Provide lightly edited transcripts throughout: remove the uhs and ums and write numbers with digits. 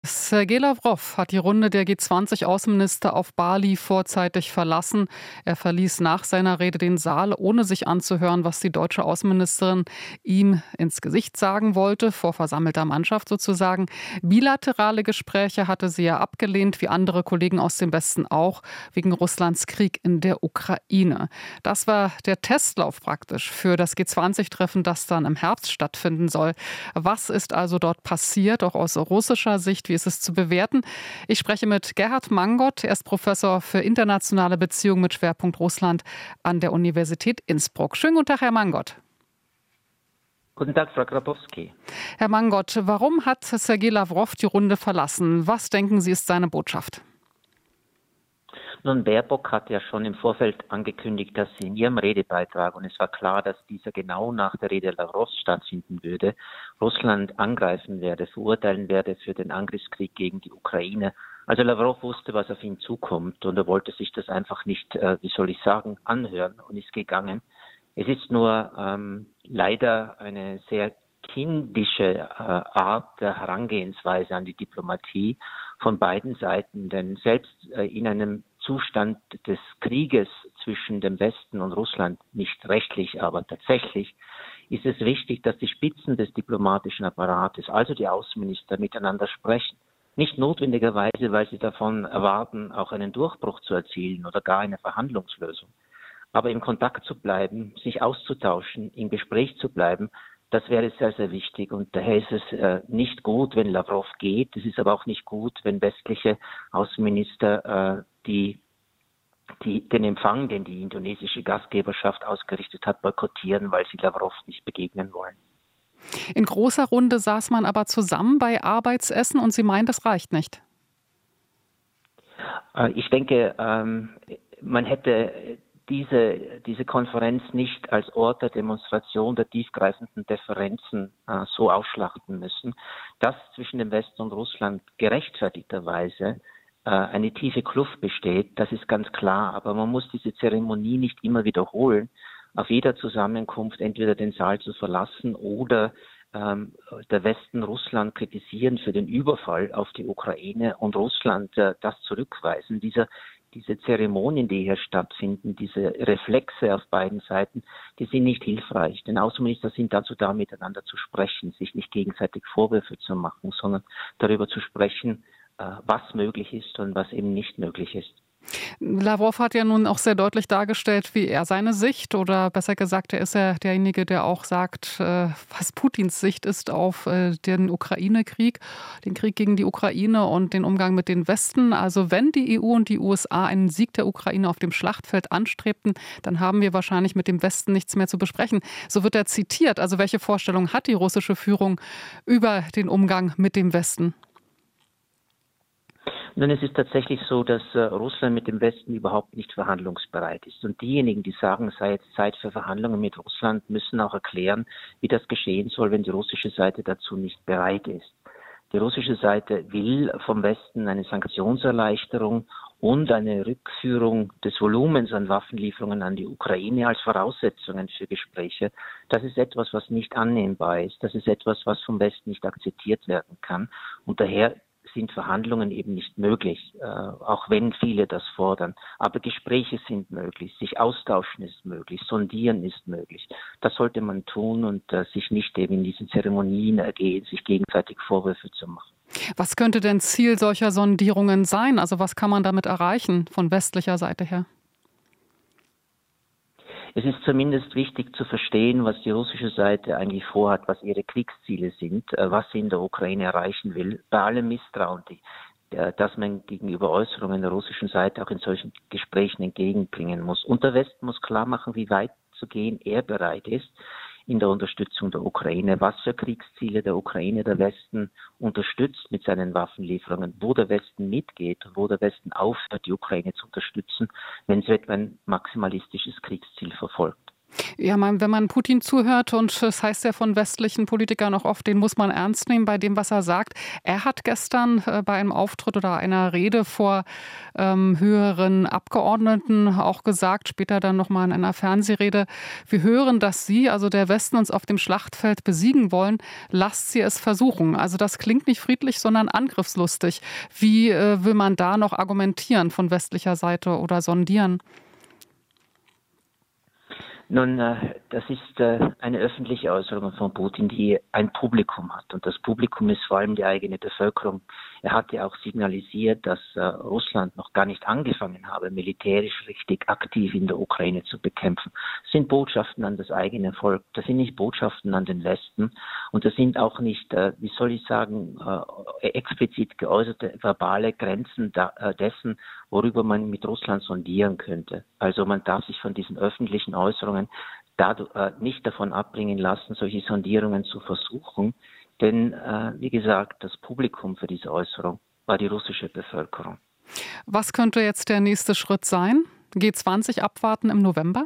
Sergei Lawrow hat die Runde der G20-Außenminister auf Bali vorzeitig verlassen. Er verließ nach seiner Rede den Saal, ohne sich anzuhören, was die deutsche Außenministerin ihm ins Gesicht sagen wollte, vor versammelter Mannschaft sozusagen. Bilaterale Gespräche hatte sie ja abgelehnt, wie andere Kollegen aus dem Westen auch, wegen Russlands Krieg in der Ukraine. Das war der Testlauf praktisch für das G20-Treffen, das dann im Herbst stattfinden soll. Was ist also dort passiert, auch aus russischer Sicht? Wie ist es zu bewerten? Ich spreche mit Gerhard Mangot. Er ist Professor für internationale Beziehungen mit Schwerpunkt Russland an der Universität Innsbruck. Schönen guten Tag, Herr Mangot. Guten Tag, Frau Grabowski. Herr Mangot, warum hat Sergei Lawrow die Runde verlassen? Was denken Sie, ist seine Botschaft? Nun, Baerbock hat ja schon im Vorfeld angekündigt, dass sie in ihrem Redebeitrag, und es war klar, dass dieser genau nach der Rede Lawrows stattfinden würde, Russland angreifen werde, verurteilen werde für den Angriffskrieg gegen die Ukraine. Also Lawrow wusste, was auf ihn zukommt, und er wollte sich das einfach nicht, anhören, und ist gegangen. Es ist nur leider eine sehr kindische Art der Herangehensweise an die Diplomatie von beiden Seiten, denn selbst in einem Zustand des Krieges zwischen dem Westen und Russland, nicht rechtlich, aber tatsächlich, ist es wichtig, dass die Spitzen des diplomatischen Apparates, also die Außenminister, miteinander sprechen. Nicht notwendigerweise, weil sie davon erwarten, auch einen Durchbruch zu erzielen oder gar eine Verhandlungslösung. Aber im Kontakt zu bleiben, sich auszutauschen, im Gespräch zu bleiben, das wäre sehr, sehr wichtig. Und daher ist es nicht gut, wenn Lawrow geht. Es ist aber auch nicht gut, wenn westliche Außenminister den Empfang, den die indonesische Gastgeberschaft ausgerichtet hat, boykottieren, weil sie Lawrow nicht begegnen wollen. In großer Runde saß man aber zusammen bei Arbeitsessen und Sie meinen, das reicht nicht? Ich denke, man hätte diese Konferenz nicht als Ort der Demonstration der tiefgreifenden Differenzen so ausschlachten müssen, dass zwischen dem Westen und Russland gerechtfertigterweise eine tiefe Kluft besteht, das ist ganz klar. Aber man muss diese Zeremonie nicht immer wiederholen, auf jeder Zusammenkunft entweder den Saal zu verlassen oder der Westen Russland kritisieren für den Überfall auf die Ukraine und Russland das zurückweisen. Diese Zeremonien, die hier stattfinden, diese Reflexe auf beiden Seiten, die sind nicht hilfreich. Denn Außenminister sind dazu da, miteinander zu sprechen, sich nicht gegenseitig Vorwürfe zu machen, sondern darüber zu sprechen, was möglich ist und was eben nicht möglich ist. Lawrow hat ja nun auch sehr deutlich dargestellt, wie er seine Sicht, oder besser gesagt, er ist ja derjenige, der auch sagt, was Putins Sicht ist auf den Ukraine-Krieg, den Krieg gegen die Ukraine und den Umgang mit den Westen. Also wenn die EU und die USA einen Sieg der Ukraine auf dem Schlachtfeld anstrebten, dann haben wir wahrscheinlich mit dem Westen nichts mehr zu besprechen. So wird er zitiert. Also welche Vorstellung hat die russische Führung über den Umgang mit dem Westen? Nun, es ist tatsächlich so, dass Russland mit dem Westen überhaupt nicht verhandlungsbereit ist. Und diejenigen, die sagen, es sei jetzt Zeit für Verhandlungen mit Russland, müssen auch erklären, wie das geschehen soll, wenn die russische Seite dazu nicht bereit ist. Die russische Seite will vom Westen eine Sanktionserleichterung und eine Rückführung des Volumens an Waffenlieferungen an die Ukraine als Voraussetzungen für Gespräche. Das ist etwas, was nicht annehmbar ist. Das ist etwas, was vom Westen nicht akzeptiert werden kann. Und daher sind Verhandlungen eben nicht möglich, auch wenn viele das fordern. Aber Gespräche sind möglich, sich austauschen ist möglich, sondieren ist möglich. Das sollte man tun und sich nicht eben in diesen Zeremonien ergehen, sich gegenseitig Vorwürfe zu machen. Was könnte denn Ziel solcher Sondierungen sein? Also was kann man damit erreichen von westlicher Seite her? Es ist zumindest wichtig zu verstehen, was die russische Seite eigentlich vorhat, was ihre Kriegsziele sind, was sie in der Ukraine erreichen will. Bei allem Misstrauen, das man gegenüber Äußerungen der russischen Seite auch in solchen Gesprächen entgegenbringen muss. Und der Westen muss klar machen, wie weit zu gehen er bereit ist in der Unterstützung der Ukraine, was für Kriegsziele der Ukraine der Westen unterstützt mit seinen Waffenlieferungen, wo der Westen mitgeht, wo der Westen aufhört, die Ukraine zu unterstützen, wenn es etwa ein maximalistisches Kriegsziel verfolgt. Ja, wenn man Putin zuhört, und das heißt ja von westlichen Politikern auch oft, den muss man ernst nehmen bei dem, was er sagt. Er hat gestern bei einem Auftritt oder einer Rede vor höheren Abgeordneten auch gesagt, später dann nochmal in einer Fernsehrede, wir hören, dass Sie, also der Westen, uns auf dem Schlachtfeld besiegen wollen. Lasst Sie es versuchen. Also das klingt nicht friedlich, sondern angriffslustig. Wie will man da noch argumentieren von westlicher Seite oder sondieren? Nun, das ist eine öffentliche Äußerung von Putin, die ein Publikum hat. Und das Publikum ist vor allem die eigene Bevölkerung. Er hat ja auch signalisiert, dass Russland noch gar nicht angefangen habe, militärisch richtig aktiv in der Ukraine zu bekämpfen. Das sind Botschaften an das eigene Volk. Das sind nicht Botschaften an den Westen. Und das sind auch nicht, wie soll ich sagen, explizit geäußerte verbale Grenzen dessen, worüber man mit Russland sondieren könnte. Also man darf sich von diesen öffentlichen Äußerungen nicht davon abbringen lassen, solche Sondierungen zu versuchen. Denn, wie gesagt, das Publikum für diese Äußerung war die russische Bevölkerung. Was könnte jetzt der nächste Schritt sein? G20 abwarten im November?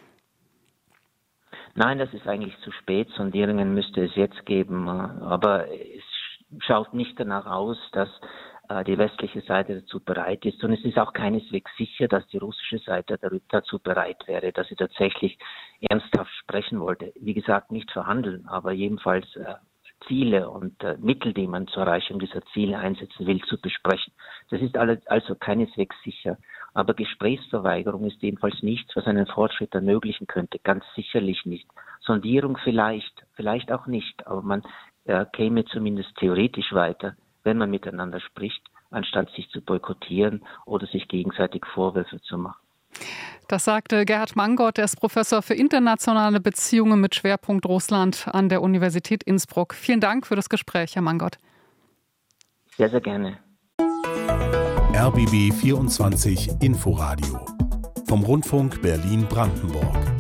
Nein, das ist eigentlich zu spät. Sondierungen müsste es jetzt geben. Aber es schaut nicht danach aus, dass die westliche Seite dazu bereit ist. Und es ist auch keineswegs sicher, dass die russische Seite dazu bereit wäre, dass sie tatsächlich ernsthaft sprechen wollte. Wie gesagt, nicht verhandeln, aber jedenfalls Ziele und Mittel, die man zur Erreichung dieser Ziele einsetzen will, zu besprechen. Das ist also keineswegs sicher. Aber Gesprächsverweigerung ist jedenfalls nichts, was einen Fortschritt ermöglichen könnte. Ganz sicherlich nicht. Sondierung vielleicht auch nicht. Aber man käme zumindest theoretisch weiter, wenn man miteinander spricht, anstatt sich zu boykottieren oder sich gegenseitig Vorwürfe zu machen. Das sagte Gerhard Mangott, er ist Professor für internationale Beziehungen mit Schwerpunkt Russland an der Universität Innsbruck. Vielen Dank für das Gespräch, Herr Mangott. Sehr, sehr gerne. RBB 24 Inforadio vom Rundfunk Berlin-Brandenburg.